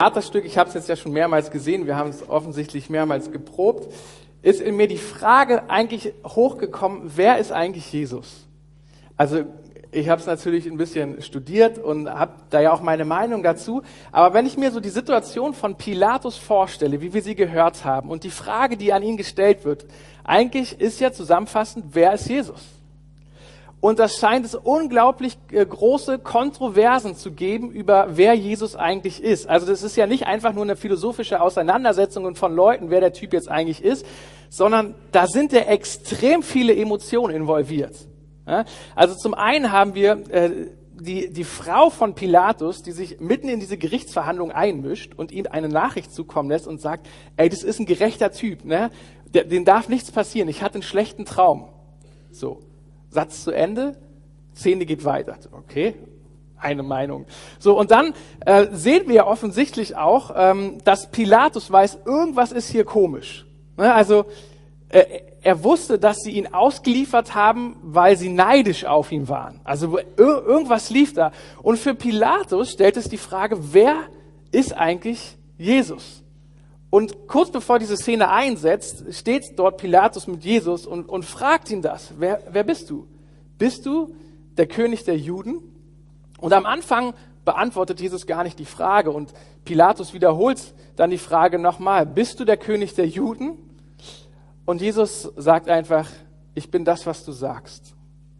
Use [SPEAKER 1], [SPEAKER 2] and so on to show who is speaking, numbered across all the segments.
[SPEAKER 1] Theaterstück, ich habe es jetzt ja schon mehrmals gesehen, wir haben es offensichtlich mehrmals geprobt, ist in mir die Frage eigentlich hochgekommen, wer ist eigentlich Jesus? Also ich habe es natürlich ein bisschen studiert und habe da ja auch meine Meinung dazu, aber wenn ich mir so die Situation von Pilatus vorstelle, wie wir sie gehört haben und die Frage, die an ihn gestellt wird, eigentlich ist ja zusammenfassend, wer ist Jesus? Und das scheint es unglaublich große Kontroversen zu geben über wer Jesus eigentlich ist. Also das ist ja nicht einfach nur eine philosophische Auseinandersetzung von Leuten, wer der Typ jetzt eigentlich ist, sondern da sind ja extrem viele Emotionen involviert. Ja? Also zum einen haben wir die Frau von Pilatus, die sich mitten in diese Gerichtsverhandlung einmischt und ihm eine Nachricht zukommen lässt und sagt, ey, das ist ein gerechter Typ, ne? Dem darf nichts passieren, ich hatte einen schlechten Traum. So. Satz zu Ende, Szene geht weiter. Okay, eine Meinung. So, und dann sehen wir offensichtlich auch, dass Pilatus weiß, irgendwas ist hier komisch. Ne? Also er wusste, dass sie ihn ausgeliefert haben, weil sie neidisch auf ihn waren. Also irgendwas lief da. Und für Pilatus stellt es die Frage, wer ist eigentlich Jesus? Und kurz bevor diese Szene einsetzt, steht dort Pilatus mit Jesus und fragt ihn das. Wer bist du? Bist du der König der Juden? Und am Anfang beantwortet Jesus gar nicht die Frage. Und Pilatus wiederholt dann die Frage nochmal. Bist du der König der Juden? Und Jesus sagt einfach, ich bin das, was du sagst.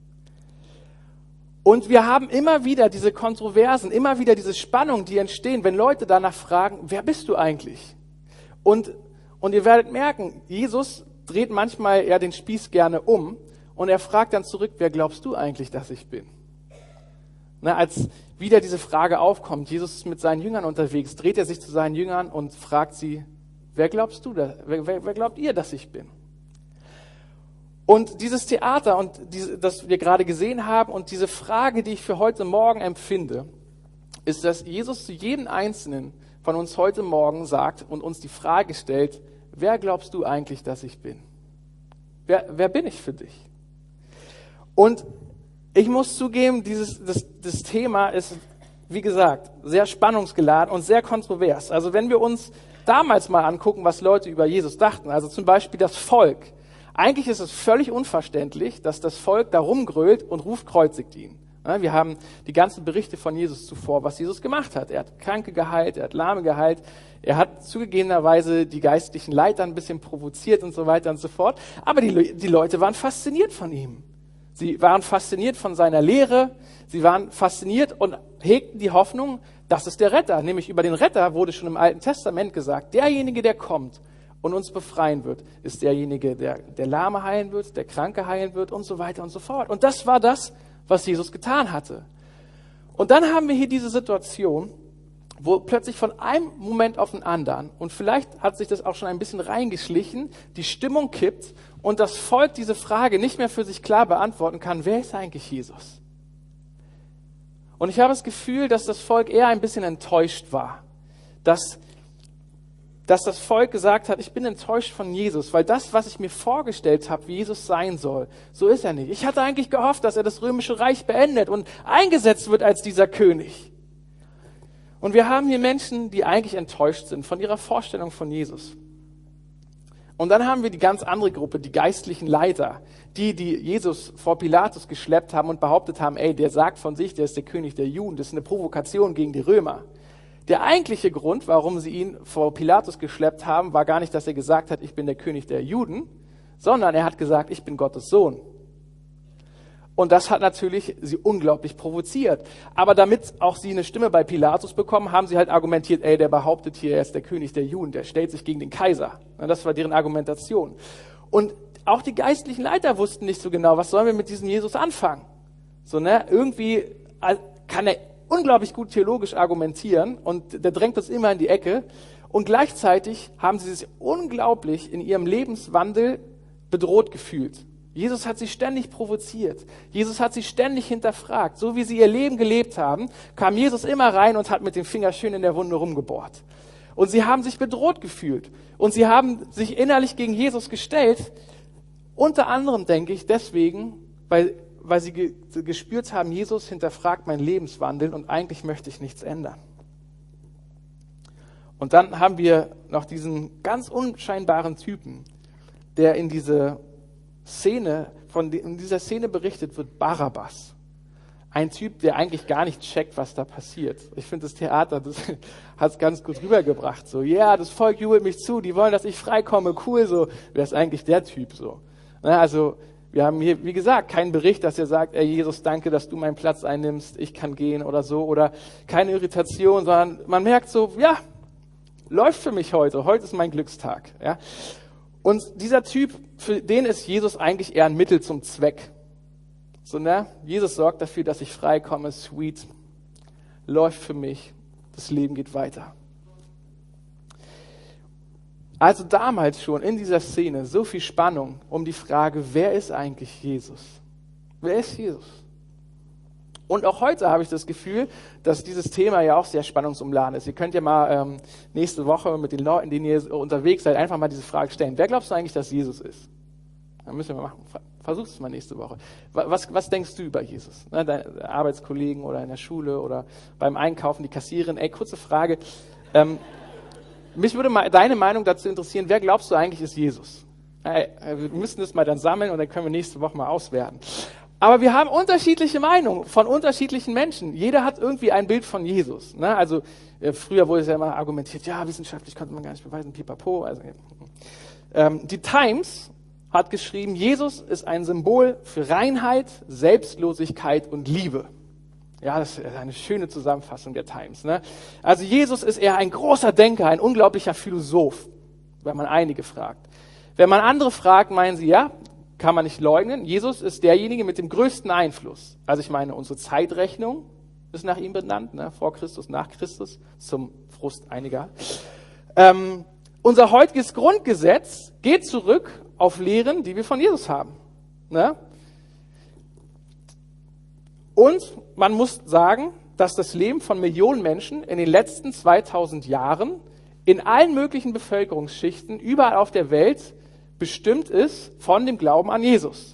[SPEAKER 1] Und wir haben immer wieder diese Kontroversen, immer wieder diese Spannungen, die entstehen, wenn Leute danach fragen, wer bist du eigentlich? Und ihr werdet merken, Jesus dreht manchmal ja den Spieß gerne um und er fragt dann zurück, wer glaubst du eigentlich, dass ich bin? Na, als wieder diese Frage aufkommt, Jesus ist mit seinen Jüngern unterwegs, dreht er sich zu seinen Jüngern und fragt sie, wer glaubst du, wer glaubt ihr, dass ich bin? Und dieses Theater, und das wir gerade gesehen haben und diese Frage, die ich für heute Morgen empfinde, ist, dass Jesus zu jedem Einzelnen von uns heute Morgen sagt und uns die Frage stellt, wer glaubst du eigentlich, dass ich bin? Wer bin ich für dich? Und ich muss zugeben, das Thema ist, wie gesagt, sehr spannungsgeladen und sehr kontrovers. Also wenn wir uns damals mal angucken, was Leute über Jesus dachten, also zum Beispiel das Volk. Eigentlich ist es völlig unverständlich, dass das Volk da rumgrölt und ruft, kreuzigt ihn. Wir haben die ganzen Berichte von Jesus zuvor, was Jesus gemacht hat. Er hat Kranke geheilt, er hat Lahme geheilt, er hat zugegebenerweise die geistlichen Leiter ein bisschen provoziert und so weiter und so fort. Aber die Leute waren fasziniert von ihm. Sie waren fasziniert von seiner Lehre, sie waren fasziniert und hegten die Hoffnung, das ist der Retter. Nämlich über den Retter wurde schon im Alten Testament gesagt, derjenige, der kommt und uns befreien wird, ist derjenige, der Lahme heilen wird, der Kranke heilen wird und so weiter und so fort. Und das war das, was Jesus getan hatte. Und dann haben wir hier diese Situation, wo plötzlich von einem Moment auf den anderen, und vielleicht hat sich das auch schon ein bisschen reingeschlichen, die Stimmung kippt und das Volk diese Frage nicht mehr für sich klar beantworten kann, wer ist eigentlich Jesus? Und ich habe das Gefühl, dass das Volk eher ein bisschen enttäuscht war, dass das Volk gesagt hat, ich bin enttäuscht von Jesus, weil das, was ich mir vorgestellt habe, wie Jesus sein soll, so ist er nicht. Ich hatte eigentlich gehofft, dass er das römische Reich beendet und eingesetzt wird als dieser König. Und wir haben hier Menschen, die eigentlich enttäuscht sind von ihrer Vorstellung von Jesus. Und dann haben wir die ganz andere Gruppe, die geistlichen Leiter, die Jesus vor Pilatus geschleppt haben und behauptet haben, ey, der sagt von sich, der ist der König der Juden, das ist eine Provokation gegen die Römer. Der eigentliche Grund, warum sie ihn vor Pilatus geschleppt haben, war gar nicht, dass er gesagt hat, ich bin der König der Juden, sondern er hat gesagt, ich bin Gottes Sohn. Und das hat natürlich sie unglaublich provoziert. Aber damit auch sie eine Stimme bei Pilatus bekommen, haben sie halt argumentiert, ey, der behauptet hier, er ist der König der Juden, der stellt sich gegen den Kaiser. Das war deren Argumentation. Und auch die geistlichen Leiter wussten nicht so genau, was sollen wir mit diesem Jesus anfangen. So, ne, irgendwie kann er unglaublich gut theologisch argumentieren und der drängt uns immer in die Ecke. Und gleichzeitig haben sie sich unglaublich in ihrem Lebenswandel bedroht gefühlt. Jesus hat sie ständig provoziert. Jesus hat sie ständig hinterfragt. So wie sie ihr Leben gelebt haben, kam Jesus immer rein und hat mit dem Finger schön in der Wunde rumgebohrt. Und sie haben sich bedroht gefühlt. Und sie haben sich innerlich gegen Jesus gestellt. Unter anderem, denke ich, deswegen, weil sie gespürt haben, Jesus hinterfragt meinen Lebenswandel und eigentlich möchte ich nichts ändern. Und dann haben wir noch diesen ganz unscheinbaren Typen, der in dieser Szene berichtet wird, Barabbas. Ein Typ, der eigentlich gar nicht checkt, was da passiert. Ich finde, das Theater, das hat es ganz gut rübergebracht. So, ja, das Volk jubelt mich zu, die wollen, dass ich freikomme, cool, so. Wer ist eigentlich der Typ, so? Na, also, wir haben hier, wie gesagt, keinen Bericht, dass er sagt, ey, Jesus, danke, dass du meinen Platz einnimmst, ich kann gehen oder so, oder keine Irritation, sondern man merkt so, ja, läuft für mich heute ist mein Glückstag, ja. Und dieser Typ, für den ist Jesus eigentlich eher ein Mittel zum Zweck. So, ne? Jesus sorgt dafür, dass ich freikomme, sweet, läuft für mich, das Leben geht weiter. Also damals schon in dieser Szene so viel Spannung um die Frage, wer ist eigentlich Jesus? Wer ist Jesus? Und auch heute habe ich das Gefühl, dass dieses Thema ja auch sehr spannungsumladen ist. Ihr könnt ja mal nächste Woche mit den Leuten, denen ihr unterwegs seid, einfach mal diese Frage stellen. Wer glaubst du eigentlich, dass Jesus ist? Dann müssen wir mal machen. Versuch es mal nächste Woche. Was denkst du über Jesus? Ne, deine Arbeitskollegen oder in der Schule oder beim Einkaufen, die Kassiererin. Ey, kurze Frage. Mich würde mal deine Meinung dazu interessieren. Wer glaubst du eigentlich ist Jesus? Wir müssen das mal dann sammeln und dann können wir nächste Woche mal auswerten. Aber wir haben unterschiedliche Meinungen von unterschiedlichen Menschen. Jeder hat irgendwie ein Bild von Jesus. Ne? Also früher wurde es ja immer argumentiert, ja, wissenschaftlich konnte man gar nicht beweisen, pipapo. Also, die Times hat geschrieben, Jesus ist ein Symbol für Reinheit, Selbstlosigkeit und Liebe. Ja, das ist eine schöne Zusammenfassung der Times. Ne? Also Jesus ist eher ein großer Denker, ein unglaublicher Philosoph, wenn man einige fragt. Wenn man andere fragt, meinen sie, ja, kann man nicht leugnen, Jesus ist derjenige mit dem größten Einfluss. Also ich meine, unsere Zeitrechnung ist nach ihm benannt, ne? Vor Christus, nach Christus, zum Frust einiger. Unser heutiges Grundgesetz geht zurück auf Lehren, die wir von Jesus haben. Ne? Und man muss sagen, dass das Leben von Millionen Menschen in den letzten 2000 Jahren in allen möglichen Bevölkerungsschichten überall auf der Welt bestimmt ist von dem Glauben an Jesus.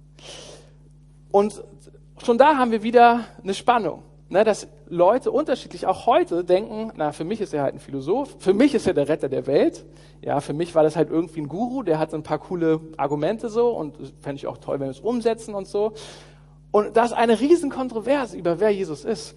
[SPEAKER 1] Und schon da haben wir wieder eine Spannung, ne, dass Leute unterschiedlich auch heute denken, na, für mich ist er halt ein Philosoph, für mich ist er der Retter der Welt. Ja, für mich war das halt irgendwie ein Guru, der hat ein paar coole Argumente so und fände ich auch toll, wenn wir es umsetzen und so. Und da ist eine riesen Kontroverse über wer Jesus ist.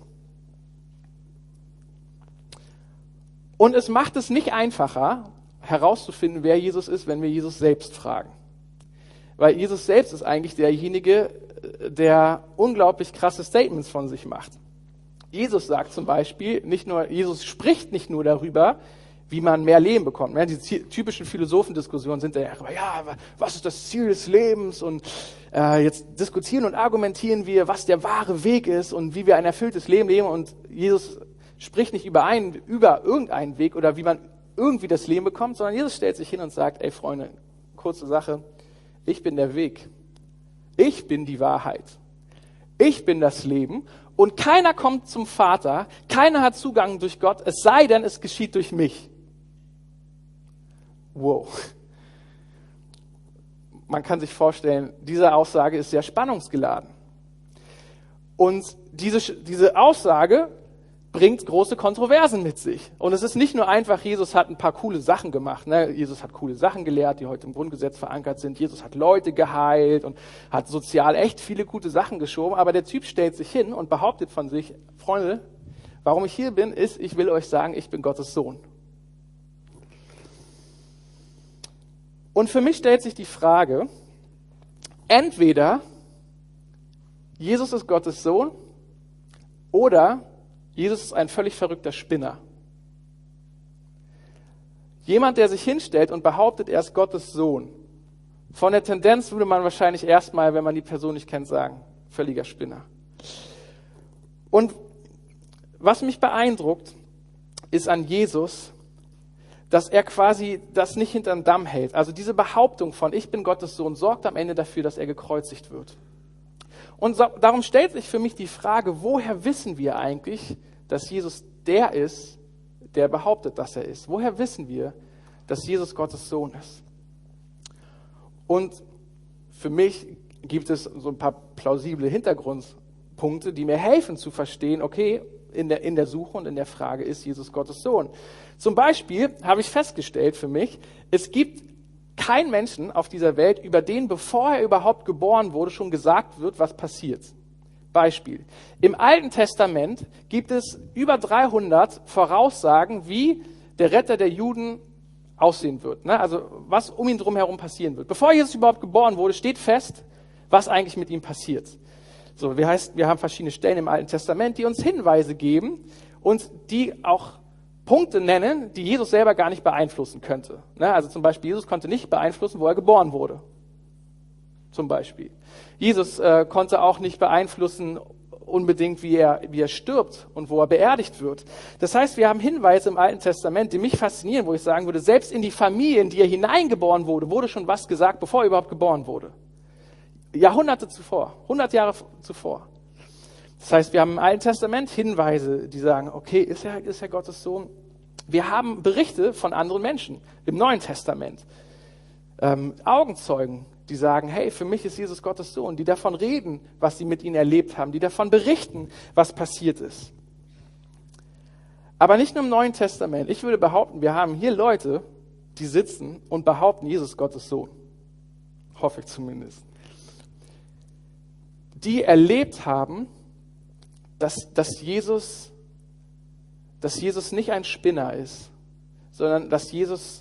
[SPEAKER 1] Und es macht es nicht einfacher, herauszufinden, wer Jesus ist, wenn wir Jesus selbst fragen. Weil Jesus selbst ist eigentlich derjenige, der unglaublich krasse Statements von sich macht. Jesus sagt zum Beispiel, Jesus spricht nicht nur darüber, wie man mehr Leben bekommt. Die typischen Philosophendiskussionen sind ja, was ist das Ziel des Lebens? Und jetzt diskutieren und argumentieren wir, was der wahre Weg ist und wie wir ein erfülltes Leben leben. Und Jesus spricht nicht über irgendeinen Weg oder wie man irgendwie das Leben bekommt, sondern Jesus stellt sich hin und sagt, ey Freunde, kurze Sache, ich bin der Weg. Ich bin die Wahrheit. Ich bin das Leben. Und keiner kommt zum Vater, keiner hat Zugang durch Gott, es sei denn, es geschieht durch mich. Wow. Man kann sich vorstellen, diese Aussage ist sehr spannungsgeladen. Und diese Aussage bringt große Kontroversen mit sich. Und es ist nicht nur einfach, Jesus hat ein paar coole Sachen gemacht. Ne? Jesus hat coole Sachen gelehrt, die heute im Grundgesetz verankert sind. Jesus hat Leute geheilt und hat sozial echt viele gute Sachen geschoben. Aber der Typ stellt sich hin und behauptet von sich, Freunde, warum ich hier bin, ist, ich will euch sagen, ich bin Gottes Sohn. Und für mich stellt sich die Frage, entweder Jesus ist Gottes Sohn oder Jesus ist ein völlig verrückter Spinner. Jemand, der sich hinstellt und behauptet, er ist Gottes Sohn. Von der Tendenz würde man wahrscheinlich erstmal, wenn man die Person nicht kennt, sagen, völliger Spinner. Und was mich beeindruckt, ist an Jesus, dass er quasi das nicht hinterm Damm hält. Also diese Behauptung von, ich bin Gottes Sohn, sorgt am Ende dafür, dass er gekreuzigt wird. Und darum stellt sich für mich die Frage, woher wissen wir eigentlich, dass Jesus der ist, der behauptet, dass er ist? Woher wissen wir, dass Jesus Gottes Sohn ist? Und für mich gibt es so ein paar plausible Hintergrundpunkte, die mir helfen zu verstehen, okay, in der Suche und in der Frage, ist Jesus Gottes Sohn? Zum Beispiel habe ich festgestellt für mich, es gibt keinen Menschen auf dieser Welt, über den, bevor er überhaupt geboren wurde, schon gesagt wird, was passiert. Beispiel. Im Alten Testament gibt es über 300 Voraussagen, wie der Retter der Juden aussehen wird. Ne? Also was um ihn drum herum passieren wird. Bevor Jesus überhaupt geboren wurde, steht fest, was eigentlich mit ihm passiert. So, wir haben verschiedene Stellen im Alten Testament, die uns Hinweise geben und die auch Punkte nennen, die Jesus selber gar nicht beeinflussen könnte. Ne? Also zum Beispiel, Jesus konnte nicht beeinflussen, wo er geboren wurde. Zum Beispiel. Jesus konnte auch nicht beeinflussen unbedingt, wie er stirbt und wo er beerdigt wird. Das heißt, wir haben Hinweise im Alten Testament, die mich faszinieren, wo ich sagen würde, selbst in die Familie, in die er hineingeboren wurde, wurde schon was gesagt, bevor er überhaupt geboren wurde. Jahrhunderte zuvor, 100 Jahre zuvor. Das heißt, wir haben im Alten Testament Hinweise, die sagen, okay, ist er Gottes Sohn? Wir haben Berichte von anderen Menschen im Neuen Testament. Augenzeugen, die sagen, hey, für mich ist Jesus Gottes Sohn, die davon reden, was sie mit ihm erlebt haben, die davon berichten, was passiert ist. Aber nicht nur im Neuen Testament. Ich würde behaupten, wir haben hier Leute, die sitzen und behaupten, Jesus ist Gottes Sohn. Hoffe ich zumindest. Die erlebt haben, dass Jesus nicht ein Spinner ist, sondern dass Jesus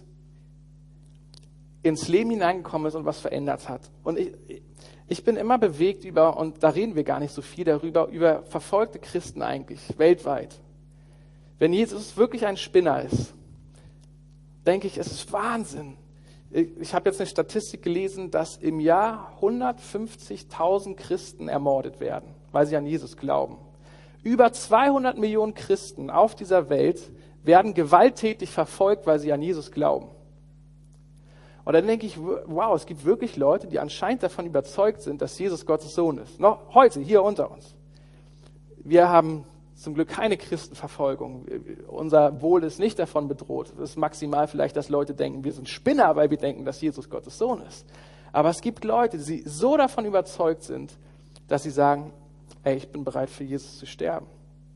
[SPEAKER 1] ins Leben hineingekommen ist und was verändert hat. Und ich bin immer bewegt und da reden wir gar nicht so viel darüber, über verfolgte Christen eigentlich, weltweit. Wenn Jesus wirklich ein Spinner ist, denke ich, es ist Wahnsinn. Ich habe jetzt eine Statistik gelesen, dass im Jahr 150.000 Christen ermordet werden, weil sie an Jesus glauben. Über 200 Millionen Christen auf dieser Welt werden gewalttätig verfolgt, weil sie an Jesus glauben. Und dann denke ich, wow, es gibt wirklich Leute, die anscheinend davon überzeugt sind, dass Jesus Gottes Sohn ist. Noch heute, hier unter uns. Wir haben zum Glück keine Christenverfolgung. Unser Wohl ist nicht davon bedroht. Es ist maximal vielleicht, dass Leute denken, wir sind Spinner, weil wir denken, dass Jesus Gottes Sohn ist. Aber es gibt Leute, die so davon überzeugt sind, dass sie sagen, ey, ich bin bereit für Jesus zu sterben.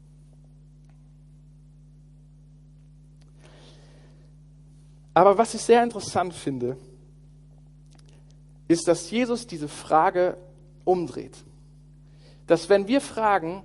[SPEAKER 1] Aber was ich sehr interessant finde, ist, dass Jesus diese Frage umdreht. Dass wenn wir fragen,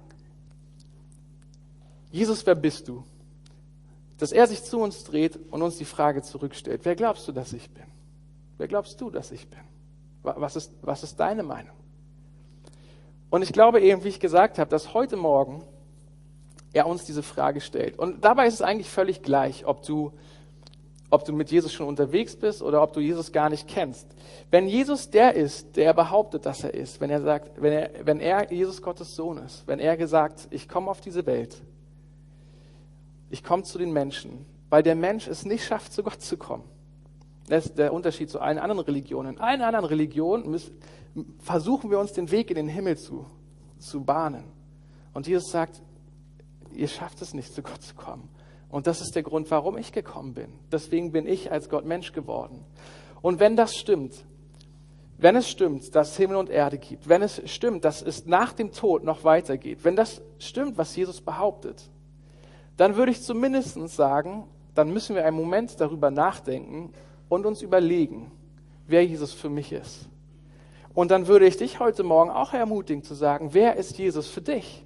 [SPEAKER 1] Jesus, wer bist du? Dass er sich zu uns dreht und uns die Frage zurückstellt, wer glaubst du, dass ich bin? Wer glaubst du, dass ich bin? Was ist deine Meinung? Und ich glaube eben, wie ich gesagt habe, dass heute Morgen er uns diese Frage stellt. Und dabei ist es eigentlich völlig gleich, ob du mit Jesus schon unterwegs bist oder ob du Jesus gar nicht kennst. Wenn Jesus der ist, der behauptet, dass er ist, wenn er Jesus Gottes Sohn ist, wenn er gesagt, ich komme auf diese Welt, ich komme zu den Menschen, weil der Mensch es nicht schafft, zu Gott zu kommen. Das ist der Unterschied zu allen anderen Religionen. In allen anderen Religionen versuchen wir uns den Weg in den Himmel zu bahnen. Und Jesus sagt, ihr schafft es nicht, zu Gott zu kommen. Und das ist der Grund, warum ich gekommen bin. Deswegen bin ich als Gott Mensch geworden. Und wenn das stimmt, wenn es stimmt, dass es Himmel und Erde gibt, wenn es stimmt, dass es nach dem Tod noch weitergeht, wenn das stimmt, was Jesus behauptet, dann würde ich zumindest sagen, dann müssen wir einen Moment darüber nachdenken und uns überlegen, wer Jesus für mich ist. Und dann würde ich dich heute Morgen auch ermutigen zu sagen, wer ist Jesus für dich?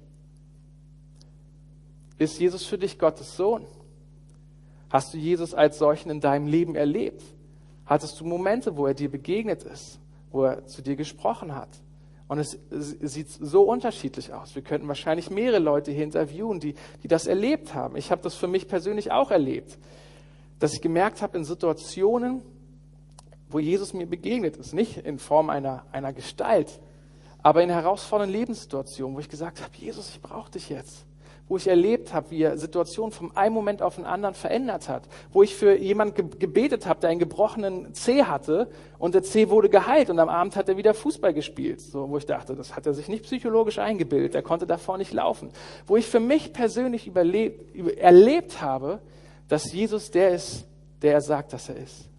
[SPEAKER 1] Ist Jesus für dich Gottes Sohn? Hast du Jesus als solchen in deinem Leben erlebt? Hattest du Momente, wo er dir begegnet ist, wo er zu dir gesprochen hat? Und es sieht so unterschiedlich aus. Wir könnten wahrscheinlich mehrere Leute hier interviewen, die das erlebt haben. Ich habe das für mich persönlich auch erlebt, dass ich gemerkt habe in Situationen, wo Jesus mir begegnet ist, nicht in Form einer Gestalt, aber in herausfordernden Lebenssituationen, wo ich gesagt habe, Jesus, ich brauche dich jetzt. Wo ich erlebt habe, wie er Situationen von einem Moment auf den anderen verändert hat. Wo ich für jemanden gebetet habe, der einen gebrochenen Zeh hatte und der Zeh wurde geheilt und am Abend hat er wieder Fußball gespielt. So, wo ich dachte, das hat er sich nicht psychologisch eingebildet, er konnte davor nicht laufen. Wo ich für mich persönlich erlebt habe, dass Jesus der ist, der er sagt, dass er ist.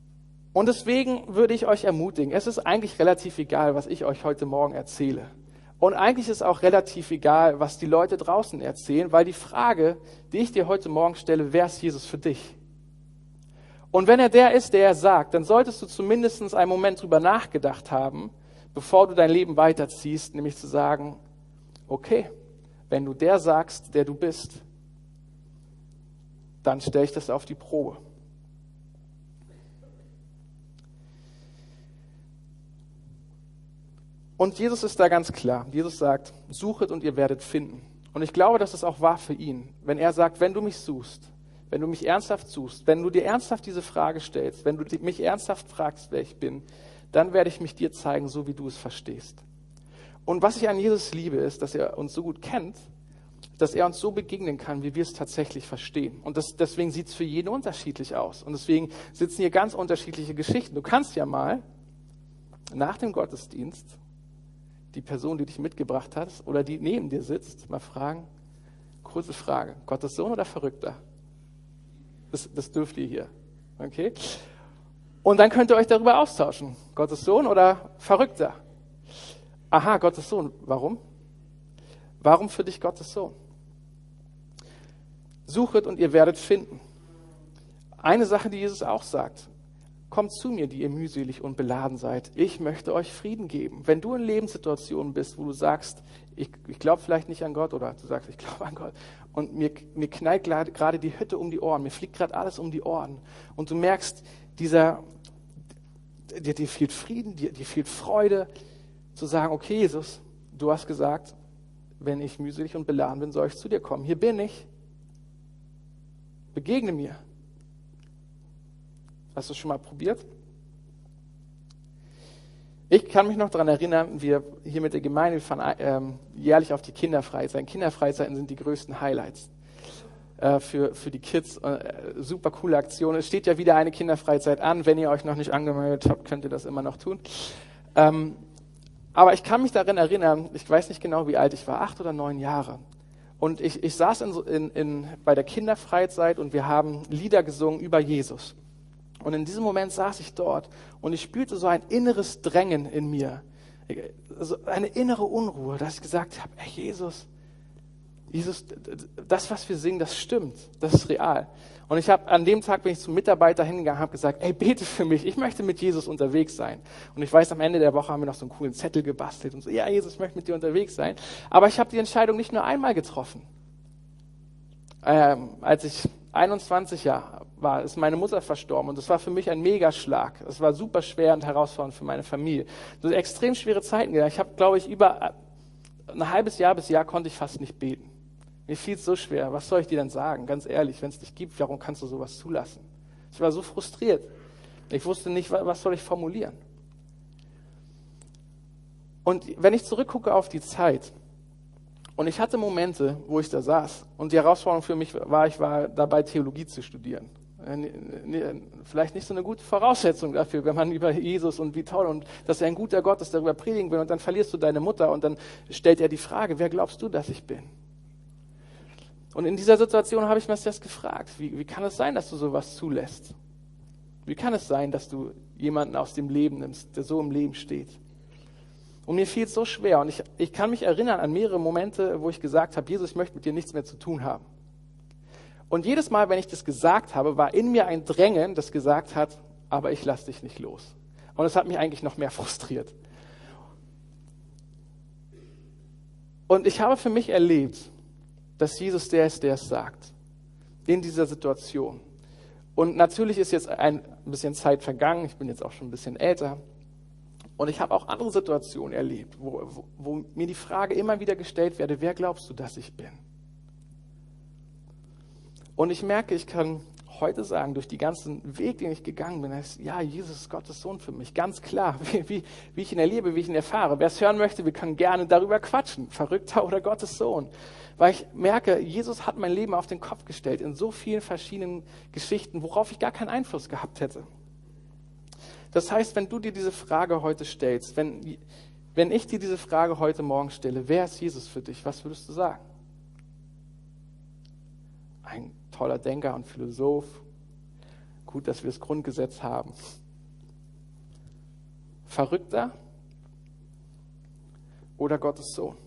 [SPEAKER 1] Und deswegen würde ich euch ermutigen, es ist eigentlich relativ egal, was ich euch heute Morgen erzähle. Und eigentlich ist auch relativ egal, was die Leute draußen erzählen, weil die Frage, die ich dir heute Morgen stelle, wer ist Jesus für dich? Und wenn er der ist, der er sagt, dann solltest du zumindest einen Moment drüber nachgedacht haben, bevor du dein Leben weiterziehst, nämlich zu sagen, okay, wenn du der sagst, der du bist, dann stelle ich das auf die Probe. Und Jesus ist da ganz klar. Jesus sagt, suchet und ihr werdet finden. Und ich glaube, das ist auch wahr für ihn. Wenn er sagt, wenn du mich suchst, wenn du mich ernsthaft suchst, wenn du dir ernsthaft diese Frage stellst, wenn du mich ernsthaft fragst, wer ich bin, dann werde ich mich dir zeigen, so wie du es verstehst. Und was ich an Jesus liebe, ist, dass er uns so gut kennt, dass er uns so begegnen kann, wie wir es tatsächlich verstehen. Und deswegen sieht es für jeden unterschiedlich aus. Und deswegen sitzen hier ganz unterschiedliche Geschichten. Du kannst ja mal nach dem Gottesdienst die Person, die dich mitgebracht hat oder die neben dir sitzt, mal fragen, kurze Frage, Gottes Sohn oder Verrückter? Das dürft ihr hier, okay? Und dann könnt ihr euch darüber austauschen, Gottes Sohn oder Verrückter? Aha, Gottes Sohn, warum? Warum für dich Gottes Sohn? Suchet und ihr werdet finden. Eine Sache, die Jesus auch sagt, kommt zu mir, die ihr mühselig und beladen seid. Ich möchte euch Frieden geben. Wenn du in Lebenssituationen bist, wo du sagst, ich glaube vielleicht nicht an Gott oder du sagst, ich glaube an Gott und mir knallt gerade die Hütte um die Ohren, mir fliegt gerade alles um die Ohren und du merkst, dir fehlt Frieden, dir fehlt Freude, zu sagen, okay Jesus, du hast gesagt, wenn ich mühselig und beladen bin, soll ich zu dir kommen. Hier bin ich. Begegne mir. Hast du es schon mal probiert? Ich kann mich noch daran erinnern, wir hier mit der Gemeinde fahren jährlich auf die Kinderfreizeiten. Kinderfreizeiten sind die größten Highlights für die Kids. Super coole Aktion. Es steht ja wieder eine Kinderfreizeit an. Wenn ihr euch noch nicht angemeldet habt, könnt ihr das immer noch tun. Aber ich kann mich daran erinnern, ich weiß nicht genau, wie alt ich war, 8 oder 9 Jahre. Und ich saß bei der Kinderfreizeit und wir haben Lieder gesungen über Jesus. Und in diesem Moment saß ich dort und ich spürte so ein inneres Drängen in mir, so eine innere Unruhe, dass ich gesagt habe, ey Jesus, das, was wir singen, das stimmt, das ist real. Und an dem Tag bin ich zum Mitarbeiter hingegangen und habe gesagt, ey, bete für mich, ich möchte mit Jesus unterwegs sein. Und ich weiß, am Ende der Woche haben wir noch so einen coolen Zettel gebastelt und so, ja Jesus, ich möchte mit dir unterwegs sein. Aber ich habe die Entscheidung nicht nur einmal getroffen. Als ich 21 Jahre war, ist meine Mutter verstorben und das war für mich ein Megaschlag. Es war super schwer und herausfordernd für meine Familie. So extrem schwere Zeiten gehabt. Ich habe, glaube ich, über ein halbes Jahr bis Jahr konnte ich fast nicht beten. Mir fiel es so schwer. Was soll ich dir denn sagen? Ganz ehrlich, wenn es dich gibt, warum kannst du sowas zulassen? Ich war so frustriert. Ich wusste nicht, was soll ich formulieren. Und wenn ich zurückgucke auf die Zeit, und ich hatte Momente, wo ich da saß und die Herausforderung für mich war, ich war dabei, Theologie zu studieren. Vielleicht nicht so eine gute Voraussetzung dafür, wenn man über Jesus und wie toll und dass er ein guter Gott ist, darüber predigen will und dann verlierst du deine Mutter und dann stellt er die Frage, wer glaubst du, dass ich bin? Und in dieser Situation habe ich mir das gefragt, wie kann es sein, dass du sowas zulässt? Wie kann es sein, dass du jemanden aus dem Leben nimmst, der so im Leben steht? Und mir fiel es so schwer. Und ich kann mich erinnern an mehrere Momente, wo ich gesagt habe, Jesus, ich möchte mit dir nichts mehr zu tun haben. Und jedes Mal, wenn ich das gesagt habe, war in mir ein Drängen, das gesagt hat, aber ich lasse dich nicht los. Und das hat mich eigentlich noch mehr frustriert. Und ich habe für mich erlebt, dass Jesus der ist, der es sagt. In dieser Situation. Und natürlich ist jetzt ein bisschen Zeit vergangen. Ich bin jetzt auch schon ein bisschen älter. Und ich habe auch andere Situationen erlebt, wo mir die Frage immer wieder gestellt werde, wer glaubst du, dass ich bin? Und ich merke, ich kann heute sagen, durch den ganzen Weg, den ich gegangen bin, ist, ja, Jesus ist Gottes Sohn für mich, ganz klar, wie ich ihn erlebe, wie ich ihn erfahre. Wer es hören möchte, wir können gerne darüber quatschen, Verrückter oder Gottes Sohn. Weil ich merke, Jesus hat mein Leben auf den Kopf gestellt in so vielen verschiedenen Geschichten, worauf ich gar keinen Einfluss gehabt hätte. Das heißt, wenn du dir diese Frage heute stellst, wenn ich dir diese Frage heute Morgen stelle, wer ist Jesus für dich, was würdest du sagen? Ein toller Denker und Philosoph. Gut, dass wir das Grundgesetz haben. Verrückter? oder Gottes Sohn?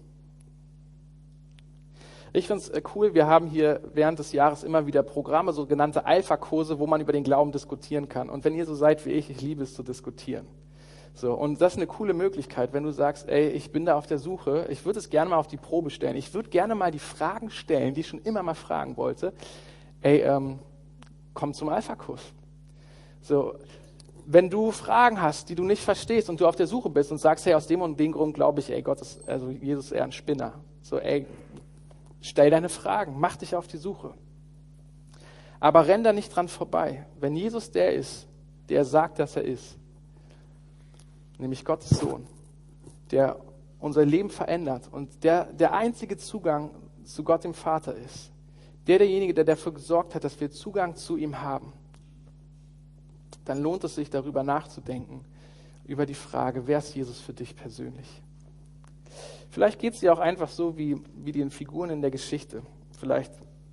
[SPEAKER 1] Ich finde es cool, wir haben hier während des Jahres immer wieder Programme, sogenannte Alpha-Kurse, wo man über den Glauben diskutieren kann. Und wenn ihr so seid wie ich liebe es zu diskutieren. So, und das ist eine coole Möglichkeit, wenn du sagst, ey, ich bin da auf der Suche, ich würde es gerne mal auf die Probe stellen, ich würde gerne mal die Fragen stellen, die ich schon immer mal fragen wollte. Ey, komm zum Alpha-Kurs. So, wenn du Fragen hast, die du nicht verstehst und du auf der Suche bist und sagst, hey, aus dem und dem Grund glaube ich, ey, Jesus ist eher ein Spinner. So, ey, stell deine Fragen, mach dich auf die Suche. Aber renn da nicht dran vorbei. Wenn Jesus der ist, der sagt, dass er ist, nämlich Gottes Sohn, der unser Leben verändert und der einzige Zugang zu Gott dem Vater ist, derjenige, der dafür gesorgt hat, dass wir Zugang zu ihm haben, dann lohnt es sich, darüber nachzudenken, über die Frage, wer ist Jesus für dich persönlich? Vielleicht geht es dir auch einfach so wie den Figuren in der Geschichte. Vielleicht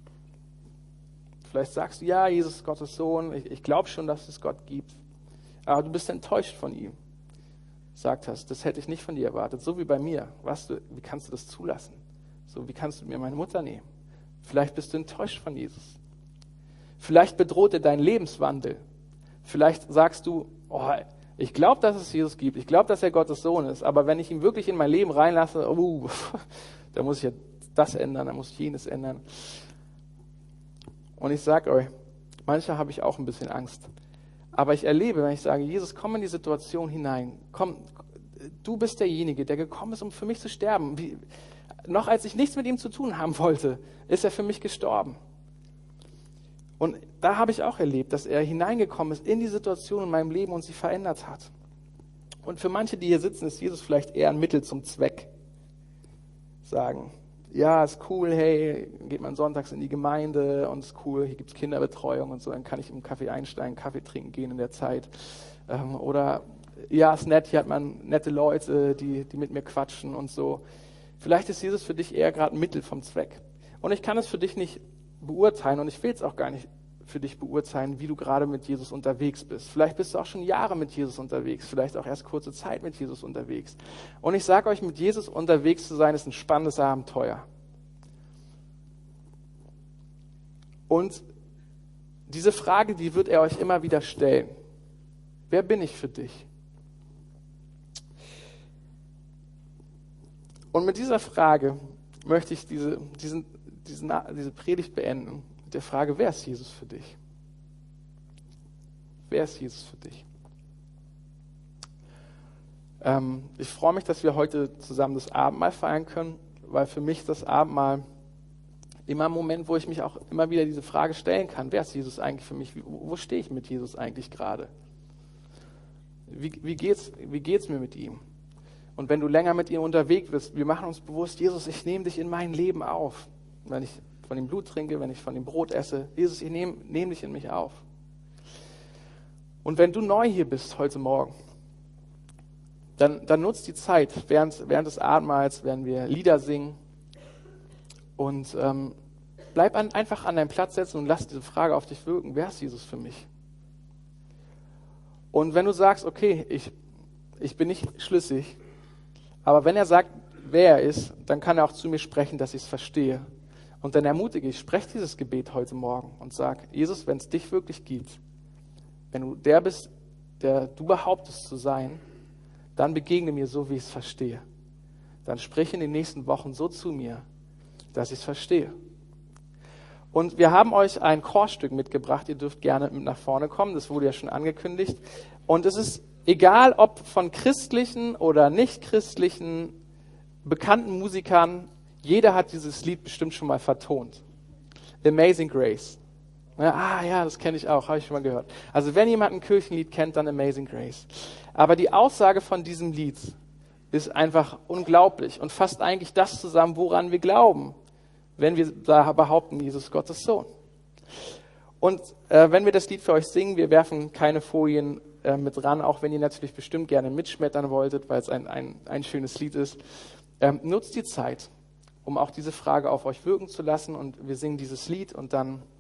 [SPEAKER 1] sagst du, ja, Jesus ist Gottes Sohn, ich glaube schon, dass es Gott gibt, aber du bist enttäuscht von ihm. Sagt hast, das hätte ich nicht von dir erwartet, so wie bei mir. Wie kannst du das zulassen? So, wie kannst du mir meine Mutter nehmen? Vielleicht bist du enttäuscht von Jesus. Vielleicht bedroht dir dein Lebenswandel. Vielleicht sagst du, oh, ich glaube, dass es Jesus gibt, ich glaube, dass er Gottes Sohn ist, aber wenn ich ihn wirklich in mein Leben reinlasse, da muss ich ja das ändern, da muss ich jenes ändern. Und ich sage euch, manchmal habe ich auch ein bisschen Angst. Aber ich erlebe, wenn ich sage, Jesus, komm in die Situation hinein. Komm, du bist derjenige, der gekommen ist, um für mich zu sterben. Noch als ich nichts mit ihm zu tun haben wollte, ist er für mich gestorben. Und da habe ich auch erlebt, dass er hineingekommen ist in die Situation in meinem Leben und sie verändert hat. Und für manche, die hier sitzen, ist Jesus vielleicht eher ein Mittel zum Zweck. Sagen, ja, ist cool, hey, geht man sonntags in die Gemeinde und ist cool, hier gibt es Kinderbetreuung und so, dann kann ich im Kaffee einsteigen, Kaffee trinken gehen in der Zeit. Oder, ja, ist nett, hier hat man nette Leute, die mit mir quatschen und so. Vielleicht ist Jesus für dich eher gerade ein Mittel vom Zweck. Und ich kann es für dich nicht beurteilen und ich will es auch gar nicht für dich beurteilen, wie du gerade mit Jesus unterwegs bist. Vielleicht bist du auch schon Jahre mit Jesus unterwegs, vielleicht auch erst kurze Zeit mit Jesus unterwegs. Und ich sage euch, mit Jesus unterwegs zu sein, ist ein spannendes Abenteuer. Und diese Frage, die wird er euch immer wieder stellen. Wer bin ich für dich? Und mit dieser Frage möchte ich diese Predigt beenden. Mit der Frage, wer ist Jesus für dich? Wer ist Jesus für dich? Ich freue mich, dass wir heute zusammen das Abendmahl feiern können, weil für mich das Abendmahl immer ein Moment, wo ich mich auch immer wieder diese Frage stellen kann, wer ist Jesus eigentlich für mich? Wo stehe ich mit Jesus eigentlich gerade? Wie geht's mir mit ihm? Und wenn du länger mit ihm unterwegs bist, wir machen uns bewusst, Jesus, ich nehme dich in mein Leben auf. Wenn ich von dem Blut trinke, wenn ich von dem Brot esse, Jesus, ich nehme dich in mich auf. Und wenn du neu hier bist heute Morgen, dann nutzt die Zeit, während des Abendmahls werden wir Lieder singen und bleib einfach an deinem Platz sitzen und lass diese Frage auf dich wirken, wer ist Jesus für mich? Und wenn du sagst, okay, ich bin nicht schlüssig, aber wenn er sagt, wer er ist, dann kann er auch zu mir sprechen, dass ich es verstehe. Und dann ermutige ich, spreche dieses Gebet heute Morgen und sag, Jesus, wenn es dich wirklich gibt, wenn du der bist, der du behauptest zu sein, dann begegne mir so, wie ich es verstehe. Dann sprich in den nächsten Wochen so zu mir, dass ich es verstehe. Und wir haben euch ein Chorstück mitgebracht, ihr dürft gerne mit nach vorne kommen, das wurde ja schon angekündigt. Und es ist egal, ob von christlichen oder nicht christlichen, bekannten Musikern, jeder hat dieses Lied bestimmt schon mal vertont. Amazing Grace. Ja, das kenne ich auch, habe ich schon mal gehört. Also wenn jemand ein Kirchenlied kennt, dann Amazing Grace. Aber die Aussage von diesem Lied ist einfach unglaublich und fasst eigentlich das zusammen, woran wir glauben, wenn wir da behaupten, Jesus ist Gottes Sohn. Und wenn wir das Lied für euch singen, wir werfen keine Folien mit ran, auch wenn ihr natürlich bestimmt gerne mitschmettern wolltet, weil es ein schönes Lied ist. Nutzt die Zeit, um auch diese Frage auf euch wirken zu lassen und wir singen dieses Lied und dann